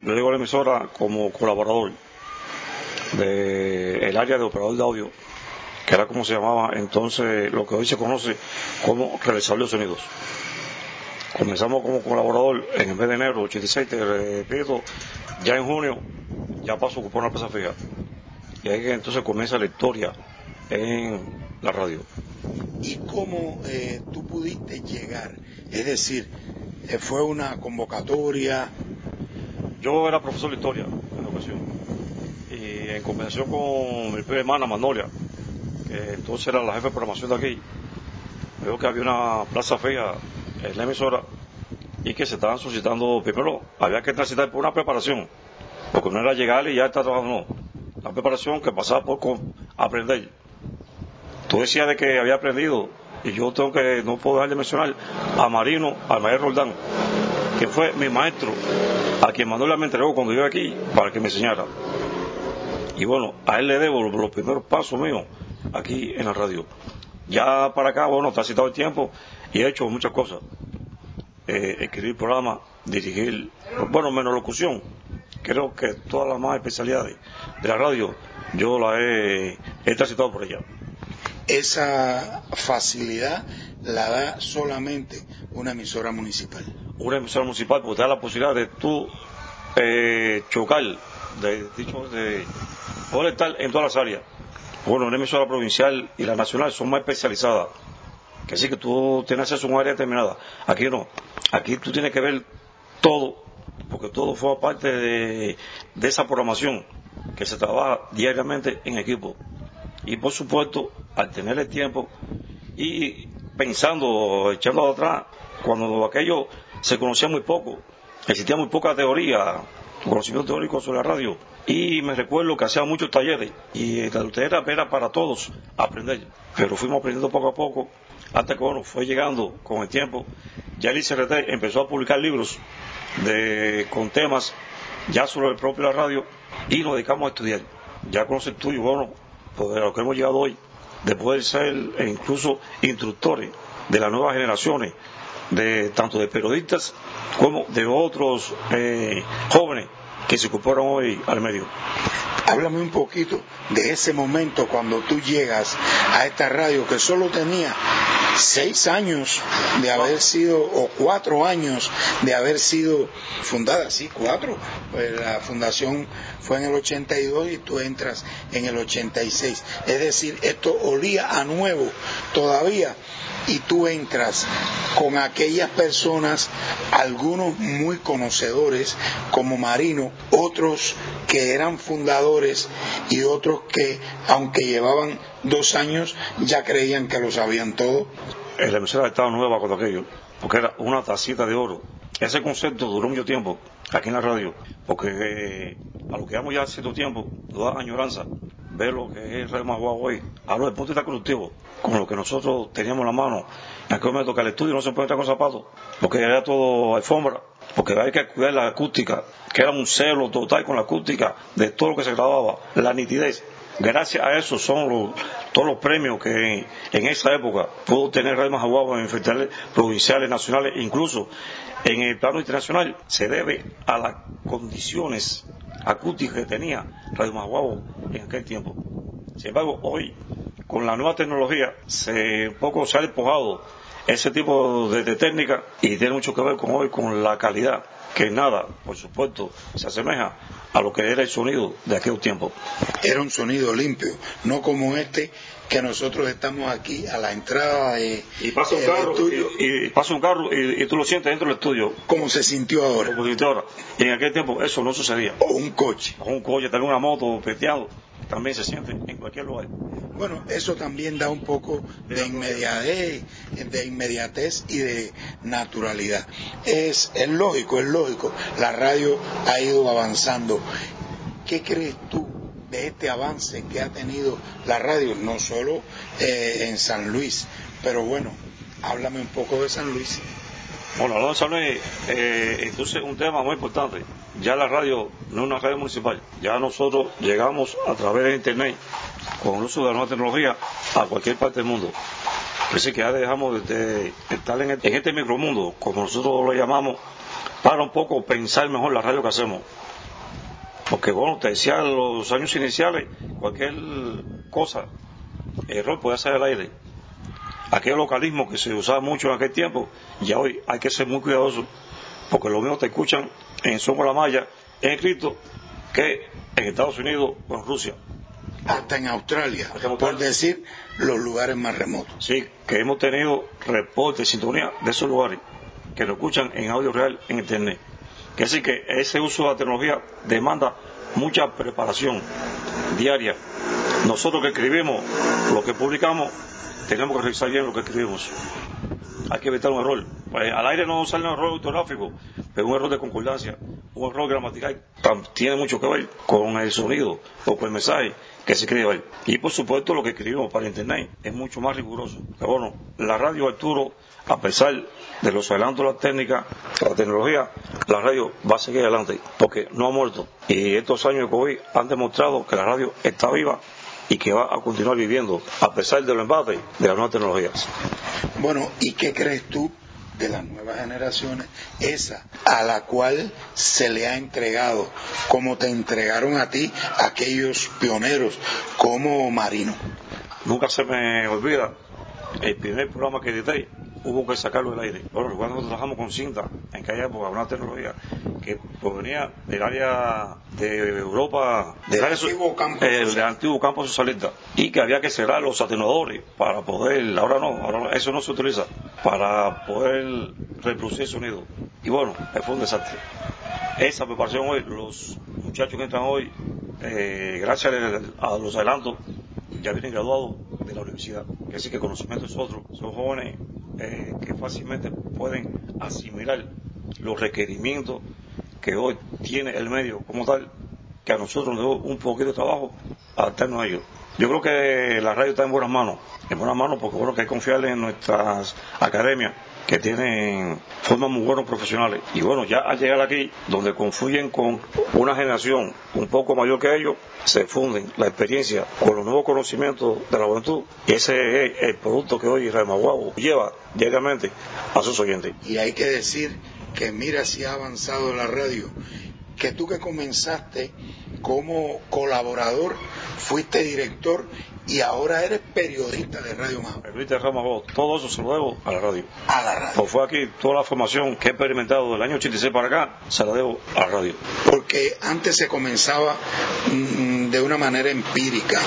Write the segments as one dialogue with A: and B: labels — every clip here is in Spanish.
A: yo llego a la emisora como colaborador del área de operador de audio, que era como se llamaba entonces lo que hoy se conoce como realizador de sonidos. Comenzamos como colaborador en el mes de enero del 86, te repito, ya en junio ya paso a ocupar una plaza fija. Y ahí que entonces comienza la historia en la radio.
B: ¿Y cómo tú pudiste llegar? Es decir, ¿fue una convocatoria?
A: Yo era profesor de historia en educación. Y en conversación con mi prima hermana Magnolia, que entonces era la jefe de programación de aquí, veo que había una plaza fija en la emisora y que se estaban solicitando, primero había que transitar por una preparación, porque no era llegar y ya estar trabajando, no. La preparación que pasaba por aprender. Tú decías de que había aprendido, y yo no puedo dejar de mencionar a Marino, al maestro Roldán, que fue mi maestro, a quien Manuela me entregó cuando yo aquí para que me enseñara. Y bueno, a él le debo los primeros pasos míos aquí en la radio. Ya para acá, bueno, está citado el tiempo y he hecho muchas cosas. Escribir programas, dirigir, bueno, menos locución. Creo que todas las más especialidades de la radio yo las he transitado por ella.
B: Esa facilidad la da solamente una emisora municipal.
A: Una emisora municipal porque te da la posibilidad de tú chocar, de poder estar en todas las áreas. Bueno, una emisora provincial y la nacional son más especializadas, que sí que tú tienes acceso a un área determinada. Aquí no, aquí tú tienes que ver todo, porque todo forma parte de esa programación que se trabaja diariamente en equipo. Y por supuesto, al tener el tiempo y pensando, echando atrás, cuando aquello se conocía muy poco, existía muy poca teoría, conocimiento teórico sobre la radio, y me recuerdo que hacía muchos talleres y la tutela era para todos aprender, pero fuimos aprendiendo poco a poco hasta que bueno, fue llegando con el tiempo. Ya el ICRT empezó a publicar libros con temas ya sobre el propio la radio y nos dedicamos a estudiar. Ya con los estudios, bueno, pues a lo que hemos llegado hoy, de poder ser incluso instructores de las nuevas generaciones, tanto de periodistas como de otros jóvenes que se incorporan hoy al medio.
B: Háblame un poquito de ese momento cuando tú llegas a esta radio que solo tenía 6 años de haber sido, o 4 años de haber sido fundada, sí, 4, pues la fundación fue en el 82 y tú entras en el 86, es decir, esto olía a nuevo todavía, y tú entras con aquellas personas, algunos muy conocedores como Marino, otros que eran fundadores y otros que, aunque llevaban 2 años, ya creían que lo sabían todo.
A: La emisora estaba nueva con aquello, porque era una tacita de oro. Ese concepto duró mucho tiempo aquí en la radio, porque a lo que llevamos ya cierto tiempo, nos da añoranza ver lo que es Radio Maguao hoy. Hablo del punto de vista constructivo, con lo que nosotros teníamos en la mano. En aquel momento que al estudio no se puede entrar con zapatos, porque era todo alfombra, porque había que cuidar la acústica, que era un celo total con la acústica de todo lo que se grababa, la nitidez. Gracias a eso son todos los premios que en esa época pudo tener Radio Maguao en festivales provinciales, nacionales, incluso en el plano internacional. Se debe a las condiciones acústicas que tenía Radio Maguao en aquel tiempo. Sin embargo, hoy, con la nueva tecnología, un poco se ha despojado ese tipo de técnica y tiene mucho que ver con hoy, con la calidad, que nada, por supuesto, se asemeja a lo que era el sonido de aquel tiempo.
B: Era un sonido limpio, no como este que nosotros estamos aquí a la entrada de
A: y pasa un carro y pasa un carro y tú lo sientes dentro del estudio.
B: ¿Cómo se sintió ahora?
A: Como se sintió ahora. Y en aquel tiempo eso no sucedía.
B: O un coche.
A: O un coche, tal una moto peteado, también se siente en cualquier lugar.
B: Bueno, eso también da un poco de inmediatez y de naturalidad. Es lógico, es lógico. La radio ha ido avanzando. ¿Qué crees tú de este avance que ha tenido la radio? No solo en San Luis, pero bueno, háblame un poco de San Luis.
A: Bueno, hablando de San Luis, entonces un tema muy importante. Ya la radio no es una radio municipal. Ya nosotros llegamos a través de internet, con el uso de la nueva tecnología, a cualquier parte del mundo. Así que ya dejamos de estar en este micromundo, como nosotros lo llamamos, para un poco pensar mejor la radio que hacemos. Porque bueno, te decía en los años iniciales, cualquier cosa, error puede hacer al aire. Aquel localismo que se usaba mucho en aquel tiempo, ya hoy hay que ser muy cuidadoso, porque lo mismo te escuchan en Somos la Maya, en escrito, que en Estados Unidos o en Rusia.
B: Hasta en Australia, por decir los lugares más remotos.
A: Sí, que hemos tenido reportes, sintonía de esos lugares, que lo escuchan en audio real en Internet. Que así que ese uso de la tecnología demanda mucha preparación diaria. Nosotros que escribimos, lo que publicamos, tenemos que revisar bien lo que escribimos. Hay que evitar un error. Pues al aire no sale un error ortográfico, pero un error de concordancia, un error gramatical, tiene mucho que ver con el sonido o con el mensaje que se escribe ahí. Y por supuesto lo que escribimos para Internet es mucho más riguroso. Pero bueno, la radio, Arturo, a pesar de los adelantos de la técnica, de la tecnología, la radio va a seguir adelante, porque no ha muerto. Y estos años de COVID han demostrado que la radio está viva y que va a continuar viviendo, a pesar del embate de las nuevas tecnologías.
B: Bueno, ¿y qué crees tú de las nuevas generaciones, esa a la cual se le ha entregado, como te entregaron a ti aquellos pioneros como Marino?
A: Nunca se me olvida el primer programa que edité, hubo que sacarlo del aire. Bueno, recuerdo que nosotros trabajamos con cinta en aquella época, una tecnología que provenía del área de Europa, del antiguo campo socialista, y que había que cerrar los atenuadores para poder, ahora eso no se utiliza, para poder reproducir el sonido. Y bueno, fue un desastre. Esa preparación hoy, los muchachos que entran hoy, gracias a los adelantos, ya vienen graduados de la universidad. Así que conocimiento es otro. Son jóvenes que fácilmente pueden asimilar los requerimientos que hoy tiene el medio como tal, que a nosotros nos dio un poquito de trabajo adaptarnos a ellos. Yo creo que la radio está en buenas manos porque bueno, que hay que confiarle en nuestras academias, que tienen forman muy buenos profesionales. Y bueno, ya al llegar aquí, donde confluyen con una generación un poco mayor que ellos, se funden la experiencia con los nuevos conocimientos de la juventud. Y ese es el producto que hoy Radio Maguabo lleva diariamente a sus oyentes.
B: Y hay que decir que mira si ha avanzado la radio, que tú que comenzaste como colaborador, fuiste director y ahora eres periodista de Radio Maguabo.
A: Periodista de Radio Maguabo, todo eso se lo debo a la radio.
B: A la radio.
A: Pues fue aquí toda la formación que he experimentado del año 86 para acá, se la debo a la radio.
B: Porque antes se comenzaba de una manera empírica,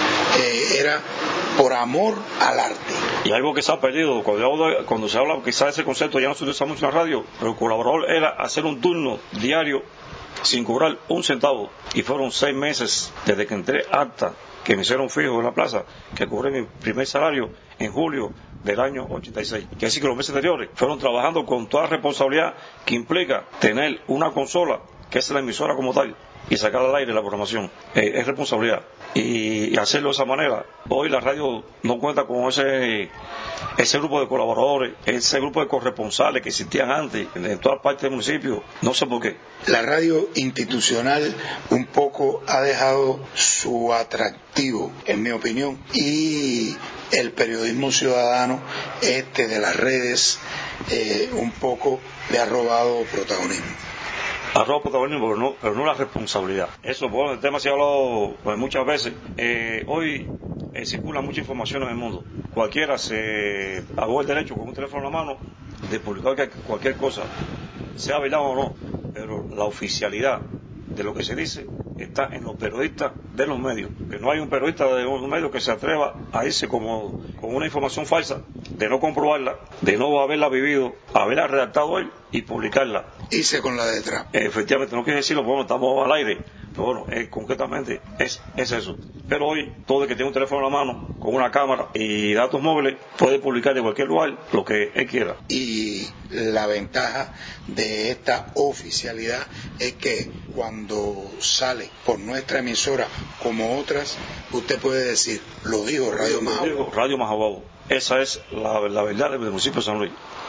B: era por amor al arte.
A: Y algo que se ha perdido, cuando se habla quizás de ese concepto ya no se utiliza mucho en la radio, pero el colaborador era hacer un turno diario sin cobrar un centavo. Y fueron 6 meses desde que entré acta, que me hicieron fijo en la plaza, que cobré mi primer salario en julio del año 86. Que así que los meses anteriores fueron trabajando con toda la responsabilidad que implica tener una consola, que es la emisora como tal, y sacar al aire la programación. Es responsabilidad. Y hacerlo de esa manera. Hoy la radio no cuenta con ese grupo de colaboradores, ese grupo de corresponsales que existían antes en todas partes del municipio. No sé por qué.
B: La radio institucional un poco ha dejado su atractivo, en mi opinión, y el periodismo ciudadano, de las redes, un poco le ha robado protagonismo.
A: Arroba protagonismo, pero no la responsabilidad. Eso, bueno, el tema se ha hablado muchas veces. Hoy circula mucha información en el mundo. Cualquiera se hago el derecho con un teléfono en la mano de publicar cualquier cosa, sea verdad o no, pero la oficialidad de lo que se dice está en los periodistas de los medios. Que no hay un periodista de un medio que se atreva a irse con una información falsa, de no comprobarla, de no haberla vivido, haberla redactado él y publicarla.
B: Hice con la detrás.
A: Efectivamente, no quiere decirlo, bueno, estamos al aire, pero bueno, concretamente es eso. Pero hoy, todo el que tiene un teléfono en la mano, con una cámara y datos móviles, puede publicar de cualquier lugar lo que él quiera.
B: Y la ventaja de esta oficialidad es que cuando sale por nuestra emisora, como otras, usted puede decir, lo digo Radio Maguabo.
A: Radio Maguabo. Esa es la verdad del municipio de San Luis.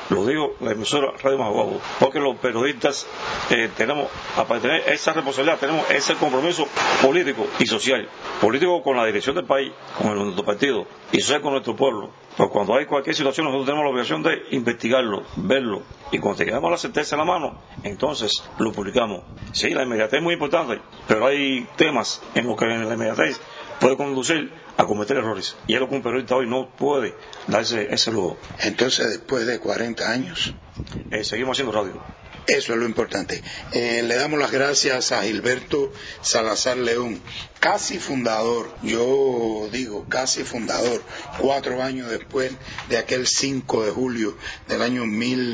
A: lo digo, la emisora Radio Majaguabo, porque los periodistas tenemos, aparte de tener esa responsabilidad, tenemos ese compromiso político y social, político con la dirección del país, con nuestro partido, y social con nuestro pueblo. Pues cuando hay cualquier situación, nosotros tenemos la obligación de investigarlo, verlo, y cuando tengamos la certeza en la mano, entonces lo publicamos. Sí, la inmediatez es muy importante, pero hay temas en los que la inmediatez puede conducir a cometer errores, y es lo que un periodista hoy no puede darse ese lujo.
B: Entonces, después de 40 años,
A: seguimos haciendo radio.
B: Eso es lo importante. Le damos las gracias a Gilberto Salazar León, casi fundador, yo digo casi fundador, 4 años después de aquel 5 de julio del año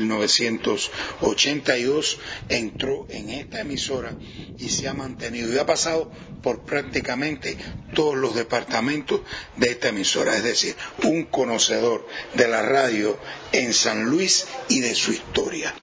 B: 1982, entró en esta emisora y se ha mantenido y ha pasado por prácticamente todos los departamentos de esta emisora, es decir, un conocedor de la radio en San Luis y de su historia.